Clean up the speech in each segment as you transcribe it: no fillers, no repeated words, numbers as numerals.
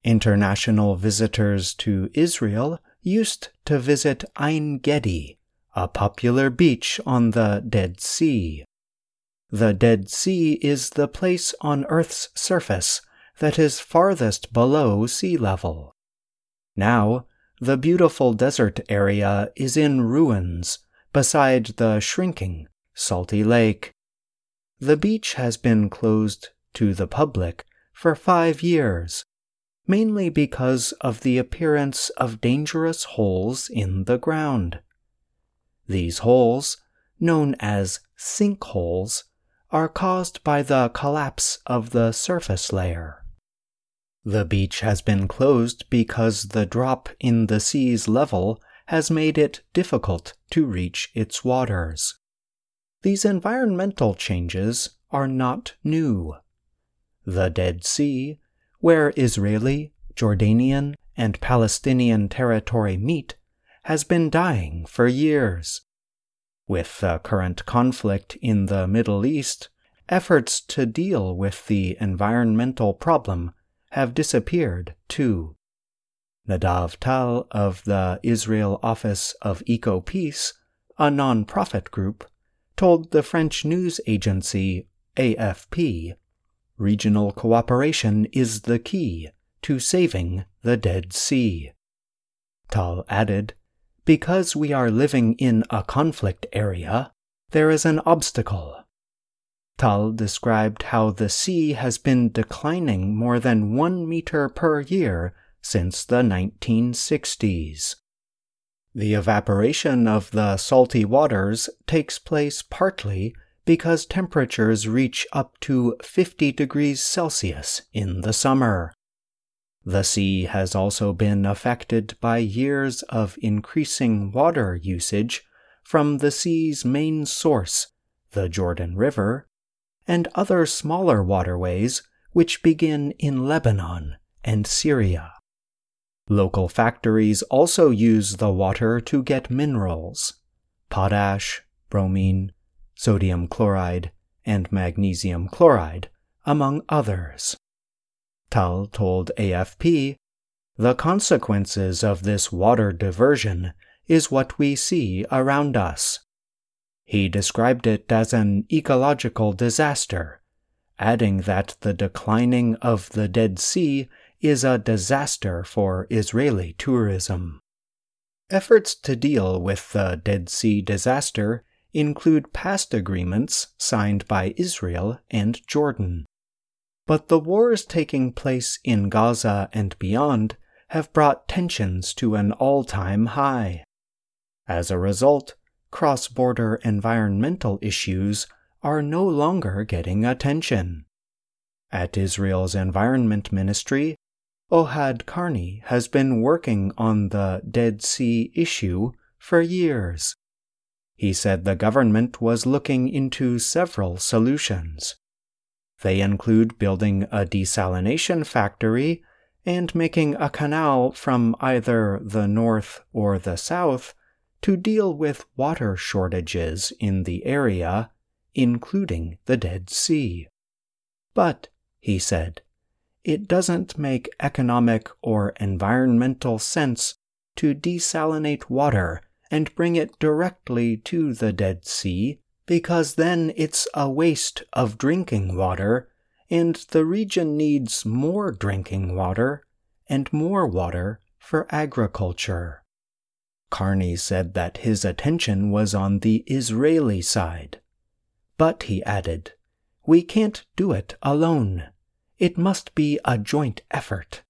International visitors to Israel used to visit Ein Gedi, a popular beach on the Dead Sea. The Dead Sea is the place on Earth's surface that is farthest below sea level. Now, the beautiful desert area is in ruins beside the shrinking salty lake. The beach has been closed to the public for 5 years, mainly because of the appearance of dangerous holes in the ground. These holes, known as sinkholes, are caused by the collapse of the surface layer. The beach has been closed because the drop in the sea's level has made it difficult to reach its waters. These environmental changes are not new. The Dead Sea, where Israeli, Jordanian, and Palestinian territory meet, has been dying for years. With the current conflict in the Middle East, efforts to deal with the environmental problem have disappeared too. Nadav Tal of the Israel Office of Eco-Peace, a non-profit group, told the French news agency AFP, "Regional cooperation is the key to saving the Dead Sea." Tal added, "Because we are living in a conflict area, there is an obstacle." Tal described how the sea has been declining more than 1 meter per year since the 1960s. The evaporation of the salty waters takes place partly because temperatures reach up to 50 degrees Celsius in the summer. The sea has also been affected by years of increasing water usage from the sea's main source, the Jordan River, and other smaller waterways which begin in Lebanon and Syria. Local factories also use the water to get minerals, potash, bromine, sodium chloride, and magnesium chloride, among others. Tal told AFP, "The consequences of this water diversion is what we see around us." He described it as an ecological disaster, adding that the declining of the Dead Sea is a disaster for Israeli tourism. Efforts to deal with the Dead Sea disaster include past agreements signed by Israel and Jordan. But the wars taking place in Gaza and beyond have brought tensions to an all-time high. As a result, cross-border environmental issues are no longer getting attention. At Israel's Environment Ministry, Ohad Karni has been working on the Dead Sea issue for years. He said the government was looking into several solutions. They include building a desalination factory and making a canal from either the north or the south to deal with water shortages in the area, including the Dead Sea. But, he said, it doesn't make economic or environmental sense to desalinate water and bring it directly to the Dead Sea, because then it's a waste of drinking water, and the region needs more drinking water and more water for agriculture. Karni said that his attention was on the Israeli side. But, he added, we can't do it alone. It must be a joint effort.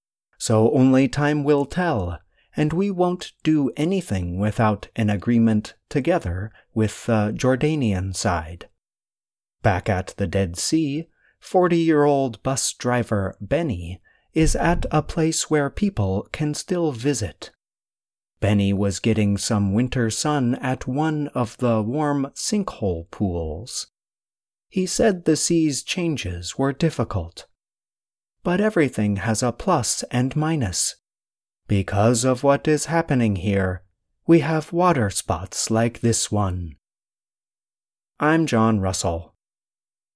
So only time will tell, and we won't do anything without an agreement together with the Jordanian side. Back at the Dead Sea, 40-year-old bus driver Benny is at a place where people can still visit. Benny was getting some winter sun at one of the warm sinkhole pools. He said the sea's changes were difficult. But everything has a plus and minus. Because of what is happening here, we have water spots like this one. I'm John Russell.